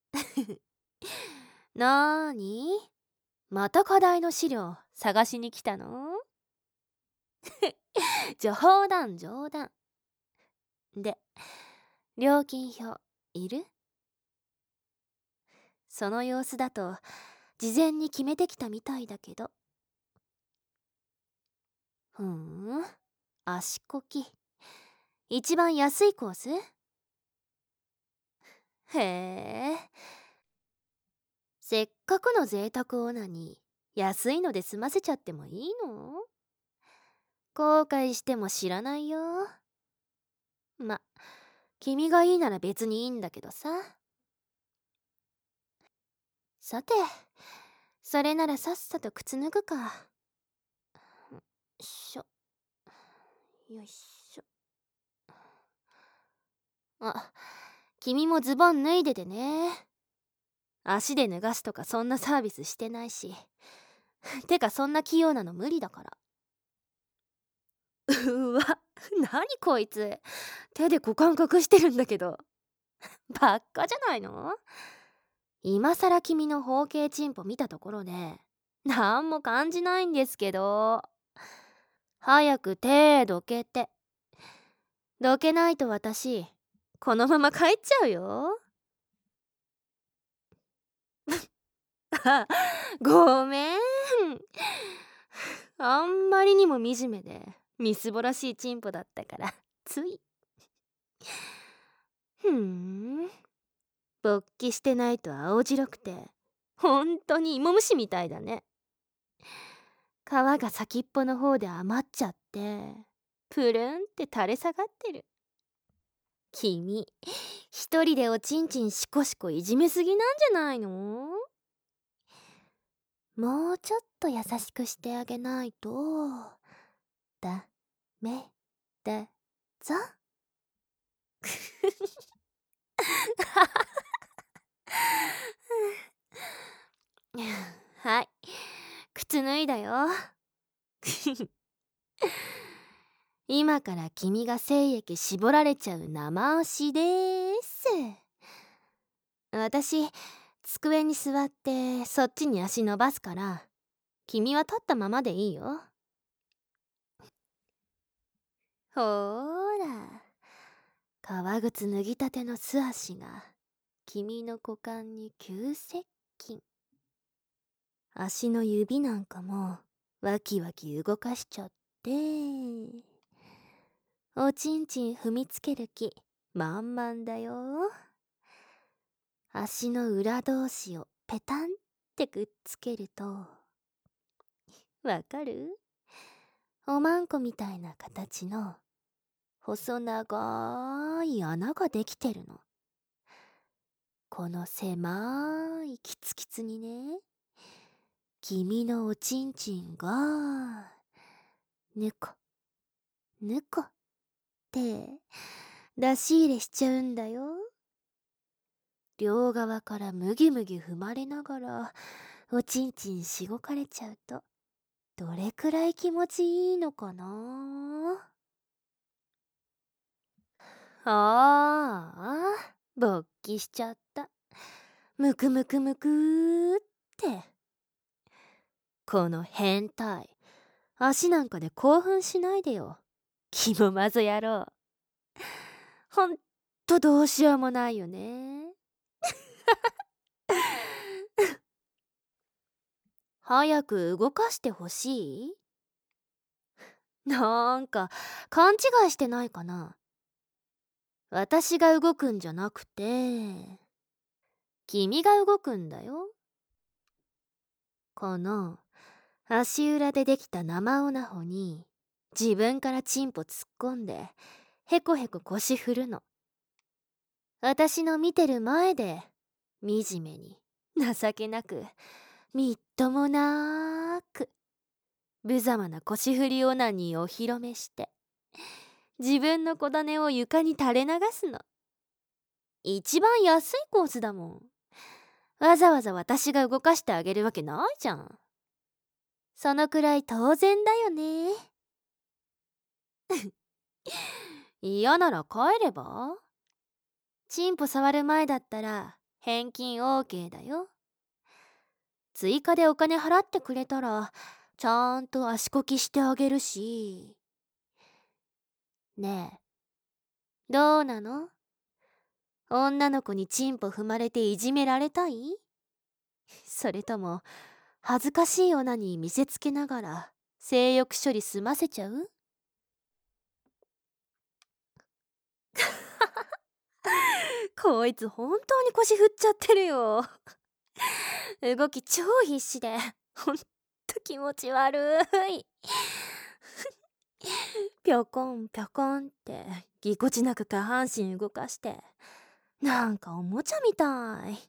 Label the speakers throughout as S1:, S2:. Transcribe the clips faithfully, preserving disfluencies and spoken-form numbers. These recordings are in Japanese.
S1: なーに、また課題の資料探しに来たの？冗談冗談。で、料金表いる？その様子だと事前に決めてきたみたいだけど。ふーん、足こき一番安いコース？へえ、せっかくの贅沢オナに安いので済ませちゃってもいいの？後悔しても知らないよ。ま、君がいいなら別にいいんだけどさ。さて、それならさっさと靴脱ぐか。よいしょ、よいしょ。あ、君もズボン脱いでてね。足で脱がすとかそんなサービスしてないし。てかそんな器用なの無理だから。うわ、何こいつ。手で股間隠してるんだけど。ばっかじゃないの？今さら君の包茎チンポ見たところで、なんも感じないんですけど。早く手どけて。どけないと私、このまま帰っちゃうよ。あ、ごめん。あんまりにも惨めで、みすぼらしいチンポだったから、つい。ふーん。勃起してないと青白くて、ほんとに芋虫みたいだね。皮が先っぽの方で余っちゃって、プルンって垂れ下がってる。君、一人でおちんちんシコシコいじめすぎなんじゃないの？もうちょっと優しくしてあげないと、ダメだぞ。はい、靴脱いだよ。今から君が精液絞られちゃう生足でーす。私、机に座ってそっちに足伸ばすから、君は立ったままでいいよ。ほーら、革靴脱ぎたての素足が君の股間に急接近。足の指なんかもワキワキ動かしちゃって、おちんちん踏みつける気満々だよ。足の裏同士をペタンってくっつけると、わかる？おまんこみたいな形の細長い穴ができてるの。この狭いキツキツにね、君のおちんちんがぬこぬこって出し入れしちゃうんだよ。両側からむぎむぎ踏まれながらおちんちんしごかれちゃうと、どれくらい気持ちいいのかな。ああ、勃起しちゃった。むくむくむくーって。この変態、足なんかで興奮しないでよ。気もまず野郎。ほんとどうしようもないよね。早く動かしてほしい？なんか勘違いしてないかな。私が動くんじゃなくて、君が動くんだよ。この足裏でできた生オナホに自分からチンポ突っ込んでへこへこ腰振るの。私の見てる前で惨めに情けなくみっともなく無様な腰振りオナニーをお披露目して、自分の小種を床に垂れ流すの。一番安いコースだもん。わざわざ私が動かしてあげるわけないじゃん。そのくらい当然だよね。嫌なら帰れば？チンポ触る前だったら返金 オーケー だよ。追加でお金払ってくれたらちゃんと足こきしてあげるし。ねえ、どうなの？女の子にチンポ踏まれていじめられたい？それとも恥ずかしいオナに見せつけながら性欲処理済ませちゃう？こいつ本当に腰振っちゃってるよ。動き超必死でほんと気持ち悪い。ぴょこんぴょこんってぎこちなく下半身動かしてなんかおもちゃみたい。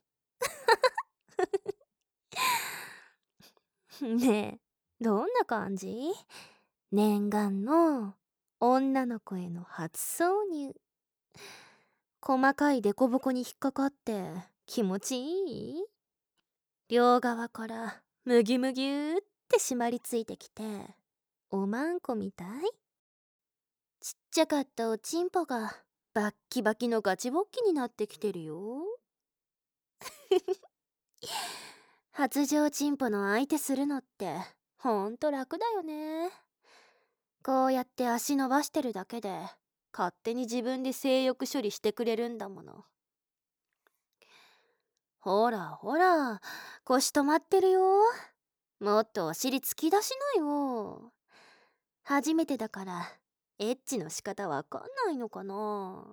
S1: ねえ、どんな感じ？念願の女の子への初挿入。細かいデコボコに引っかかって気持ちいい？両側からむぎゅむぎゅって締まりついてきておまんこみたい？ちっちゃかったおちんぽがバッキバキのガチボッキになってきてるよ。発情チンポの相手するのってほんと楽だよね。こうやって足伸ばしてるだけで勝手に自分で性欲処理してくれるんだもの。ほらほら、腰止まってるよ。もっとお尻突き出しなよ。初めてだからエッチの仕方わかんないのかな。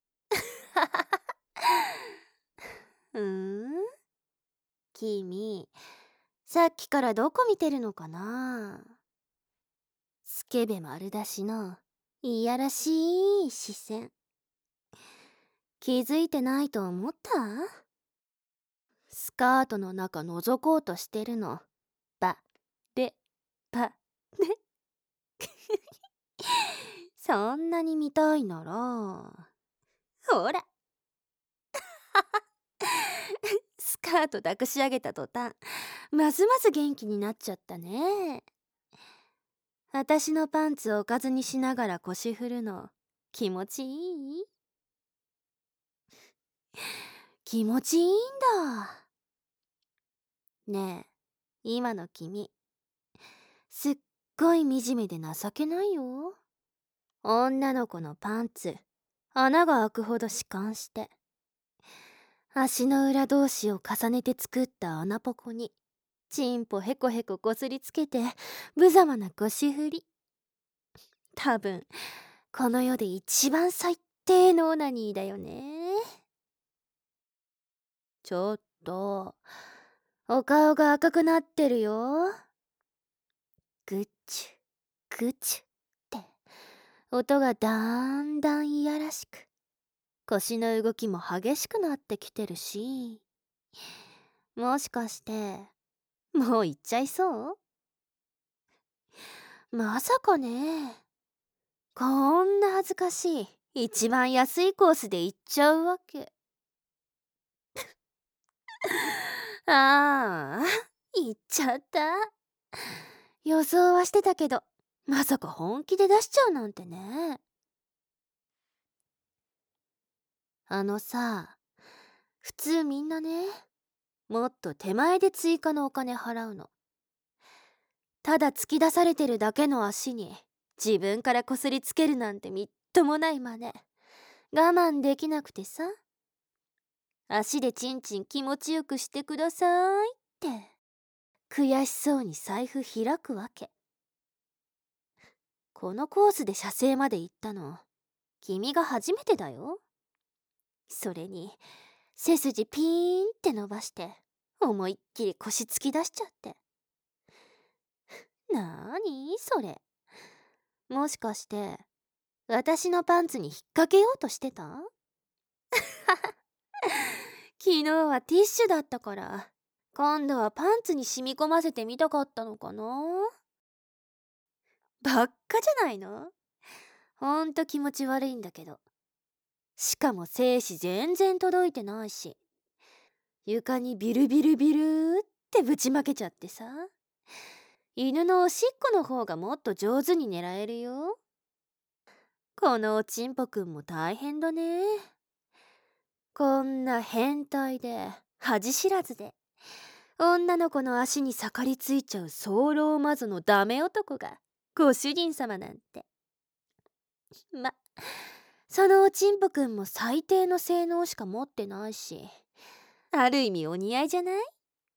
S1: うーん、君さっきからどこ見てるのかな。スケベ丸出しのいやらしい視線。気づいてないと思った？スカートの中覗こうとしてるの。バレバレ。そんなに見たいならほら。スカート抱くし上げた途端ますます元気になっちゃったね。私のパンツをおかずにしながら腰振るの気持ちいい？気持ちいいんだ。ねえ、今の君すっごい惨めで情けないよ。女の子のパンツ穴が開くほど弛緩して足の裏同士を重ねて作った穴ポコにチンポヘコヘコこすりつけて無様な腰振り。多分この世で一番最低のオナニーだよね。ちょっとお顔が赤くなってるよ。グチュグチュって音がだんだんいやらしく腰の動きも激しくなってきてるし、もしかしてもう行っちゃいそう？まさかね。こんな恥ずかしい一番安いコースで行っちゃうわけ。ああ、行っちゃった。予想はしてたけどまさか本気で出しちゃうなんてね。あのさ、普通みんなね、もっと手前で追加のお金払うの。ただ突き出されてるだけの足に自分からこすりつけるなんてみっともない真似。我慢できなくてさ、足でチンチン気持ちよくしてくださいって悔しそうに財布開くわけ。このコースで射精まで行ったの君が初めてだよ。それに背筋ピーンって伸ばして思いっきり腰突き出しちゃって。なーにそれ。もしかして私のパンツに引っ掛けようとしてた？昨日はティッシュだったから今度はパンツに染み込ませてみたかったのかな。ばっかじゃないの。ほんと気持ち悪いんだけど。しかも精子全然届いてないし、床にビルビルビルってぶちまけちゃってさ、犬のおしっこの方がもっと上手に狙えるよ。このおちんぽくんも大変だね。 こんな変態で恥知らずで女の子の足に盛りついちゃう早漏魔女のダメ男がご主人様なんて。ま、そのおちんぽくんも最低の性能しか持ってないし、ある意味お似合いじゃない？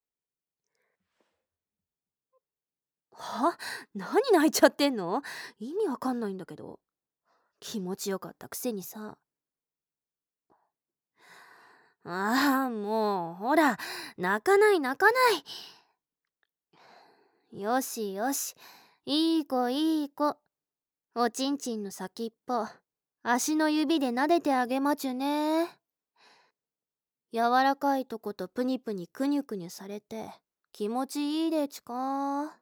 S1: は？何泣いちゃってんの？意味わかんないんだけど。気持ちよかったくせにさ。ああ、もうほら、泣かない泣かない。よしよし、いい子いい子。おちんちんの先っぽ、足の指で撫でてあげまちゅね。柔らかいとことプニプニくにゅくにゅされて気持ちいいでちか。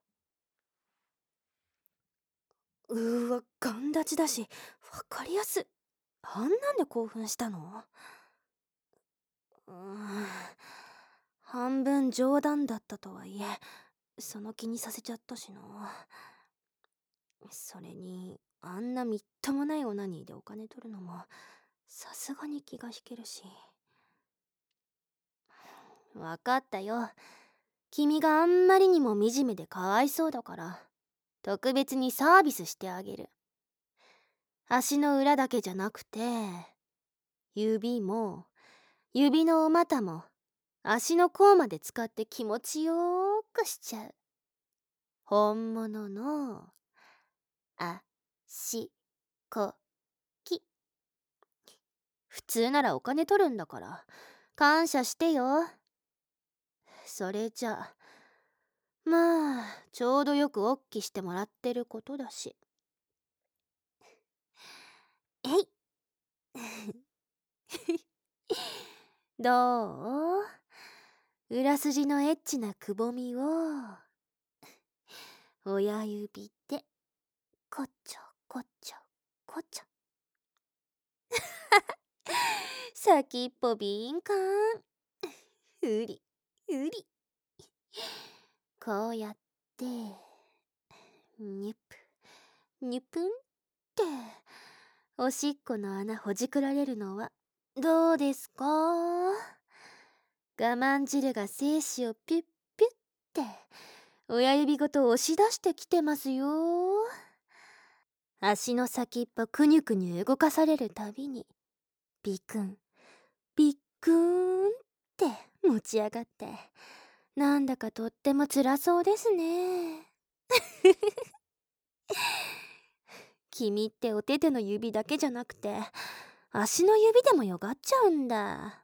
S1: うーわ、ガン立ちだしわかりやす。あんなんで興奮したの？うーん、半分冗談だったとはいえその気にさせちゃったしな。それにあんなみっともないオナニーでお金取るのもさすがに気が引けるし。わかったよ。君があんまりにも惨めでかわいそうだから特別にサービスしてあげる。足の裏だけじゃなくて指も指のお股も足の甲まで使って気持ちよーくしちゃう。本物の足こき。普通ならお金取るんだから感謝してよ。それじゃまあちょうどよくおっきしてもらってることだし。えいどう？裏筋のエッチなくぼみを親指でこちょこちょこちょ。先っぽ敏感。うりうり。こうやってニュプニュプンっておしっこの穴ほじくられるのはどうですか？我慢汁が精子をピュッピュッって親指ごと押し出してきてますよ。足の先っぽくにゅくにゅ動かされるたびにビクンビックーンって持ち上がってなんだかとっても辛そうですね。君ってお手手の指だけじゃなくて足の指でもよがっちゃうんだ。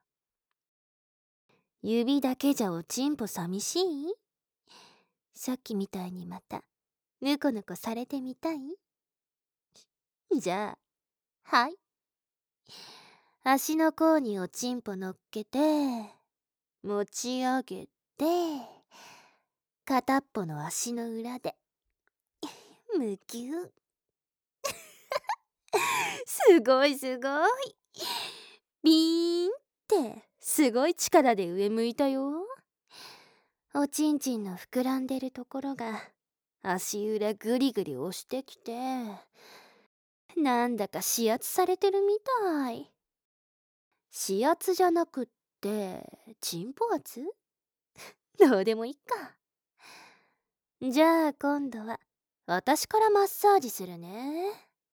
S1: 指だけじゃおちんぽ寂しい？さっきみたいにまたぬこぬこされてみたい？じゃあはい。足の甲におちんぽ乗っけて持ち上げて片っぽの足の裏でむきゅう。すごいすごい。ビーンってすごい力で上向いたよ。おちんちんの膨らんでるところが足裏ぐりぐり押してきてなんだか指圧されてるみたい。指圧じゃなくってチンポ圧？どうでもいいか。じゃあ今度は私からマッサージするね。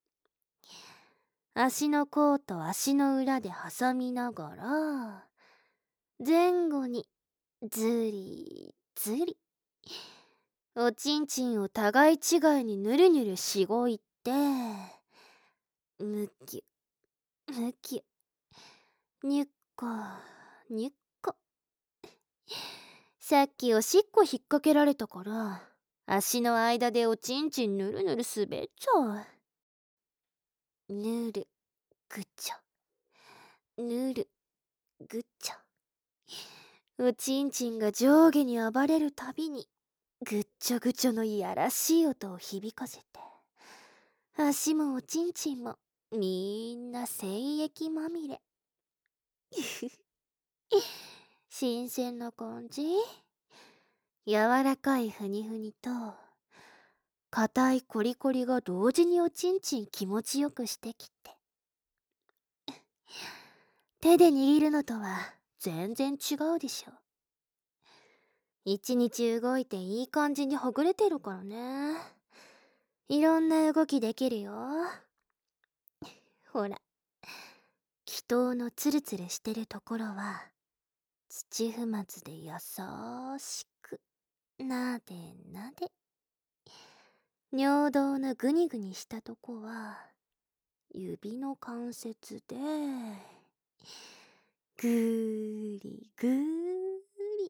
S1: 足の甲と足の裏で挟みながら前後にずりずりおちんちんを互い違いにぬるぬるしごいてむきゅむきゅにゅっこにゅっこ。さっきおしっこ引っ掛けられたから足の間でおちんちんぬるぬる滑っちゃう。ぬるぐちょぬるぐちょ。おちんちんが上下に暴れるたびにぐっちょぐちょのいやらしい音を響かせて足もおちんちんもみんな精液まみれ。新鮮な感じ？柔らかいふにふにと硬いコリコリが同時におちんちん気持ちよくしてきて手で握るのとは全然違うでしょ。一日動いていい感じにほぐれてるからね。いろんな動きできるよ。ほら、祈祷のツルツルしてるところは土踏まずで優しくなでなで。尿道のグニグニしたとこは指の関節でぐーりぐーり。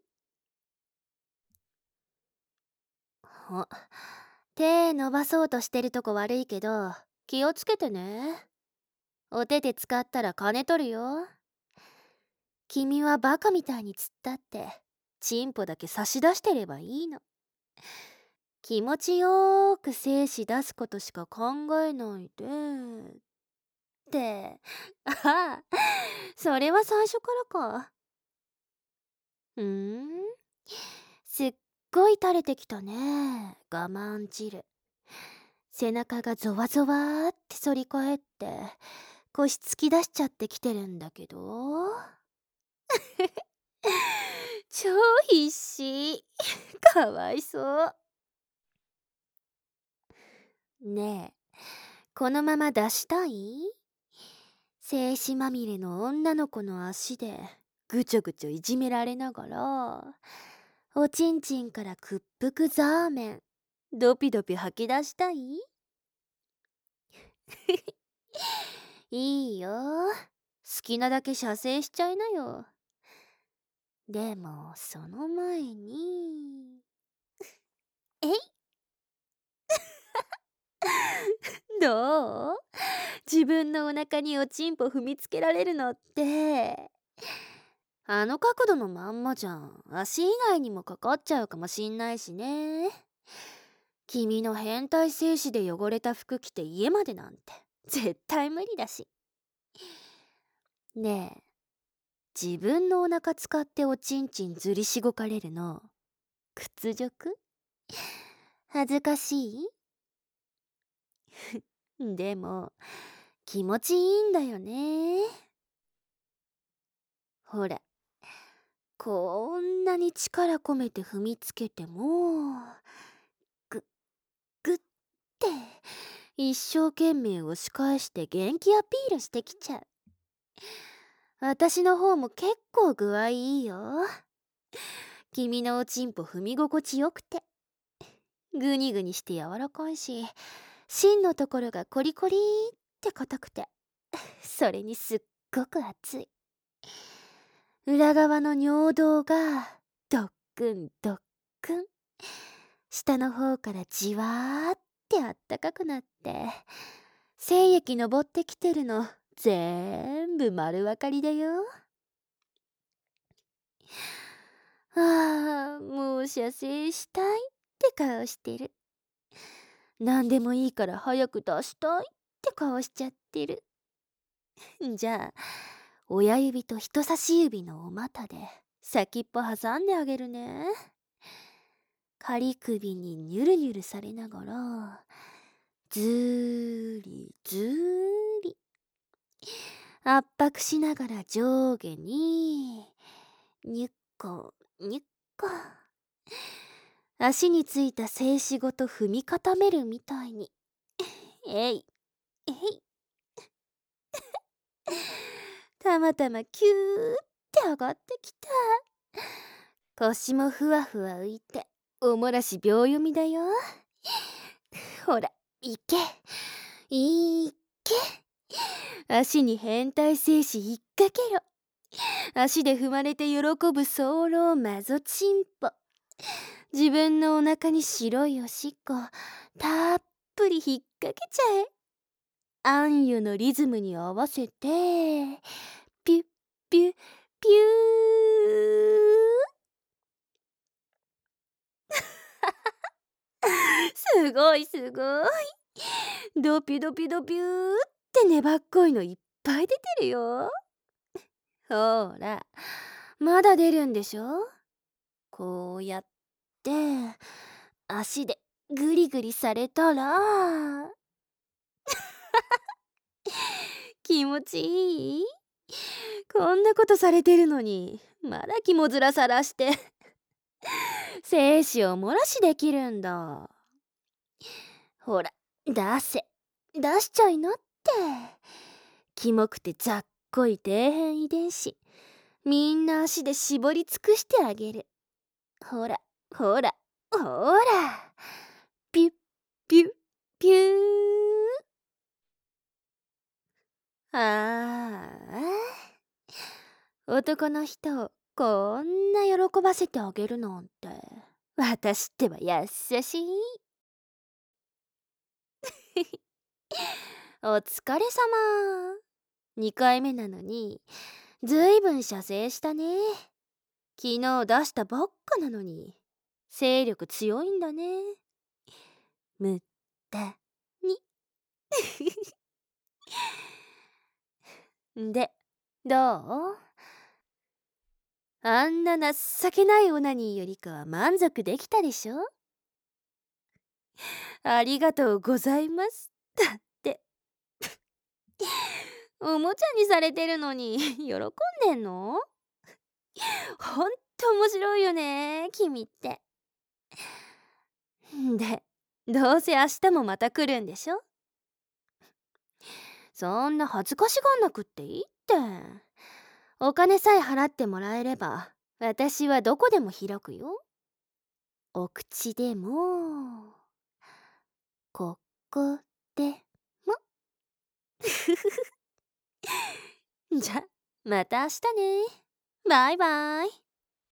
S1: お、手伸ばそうとしてるとこ悪いけど気をつけてね。お手で使ったら金取るよ。君はバカみたいに突っ立ってチンポだけ差し出してればいいの。気持ちよーく精子出すことしか考えないでって。ああ、それは最初からか。うーん、すっごい垂れてきたね、我慢汁。背中がゾワゾワーって反り返って腰突き出しちゃってきてるんだけど。超必死。かわいそう。ねえ、このまま出したい？精子まみれの女の子の足でぐちょぐちょいじめられながら、おちんちんから屈服ザーメンドピドピ吐き出したい？いいよ、好きなだけ射精しちゃいなよ。でもその前にえいどう？自分のお腹におちんぽ踏みつけられるのって、あの角度のまんまじゃん。足以外にもかかっちゃうかもしんないしね。君の変態精子で汚れた服着て家までなんて絶対無理だし。ねえ、自分のお腹使っておちんちんずりしごかれるの屈辱？恥ずかしい？でも気持ちいいんだよね。ほら、こんなに力込めて踏みつけてもグッグッて一生懸命押し返して元気アピールしてきちゃう。私の方も結構具合いいよ。君のおちんぽ踏み心地よくてグニグニして柔らかいし、芯のところがコリコリって硬くて、それにすっごく熱い。裏側の尿道がドックンドックン、下の方からじわーってあったかくなって精液昇ってきてるのぜんぶ丸分かりだよ。ああ、もう射精したいって顔してる。何でもいいから早く出したいって顔しちゃってる。じゃあ親指と人差し指のお股で先っぽ挟んであげるね。仮首にニュルニュルされながらずーりずーり圧迫しながら上下にニュッコニュッコ、足についた静止ごと踏み固めるみたいにえいえいたまたまキューって上がってきた。腰もふわふわ浮いておもらし秒読みだよ。ほらいけいけ、足に変態精子引っ掛けろ。足で踏まれて喜ぶ早漏マゾチンポ。自分のお腹に白いおしっこたっぷり引っ掛けちゃえ。アンユのリズムに合わせてピュッピュッピュー。すごいすごい。ドピドピドピューって粘っこいのいっぱい出てるよ。ほら、まだ出るんでしょ。こうやって足でグリグリされたら気持ちいい？ こんなことされてるのにまだ肝面さらして精子を漏らしできるんだ。ほら出せ、出しちゃいなって。キモくてざっこい底辺遺伝子、みんな足で絞り尽くしてあげる。ほらほらほら、ピュッピュッピュー。ああ、男の人をこんな喜ばせてあげるなんて、私っては優しい。お疲れ様。にかいめなのにずいぶん射精したね。昨日出したばっかなのに勢力強いんだね。むったに。で、どう？あんな情けないオナニーよりかは満足できたでしょ？ありがとうございます。だって。おもちゃにされてるのに喜んでんの？ほんと面白いよね、君って。で、どうせ明日もまた来るんでしょ？そんな恥ずかしがんなくっていいって。お金さえ払ってもらえれば私はどこでも開くよ。お口でもここでも。じゃまた明日ね。バイバイ。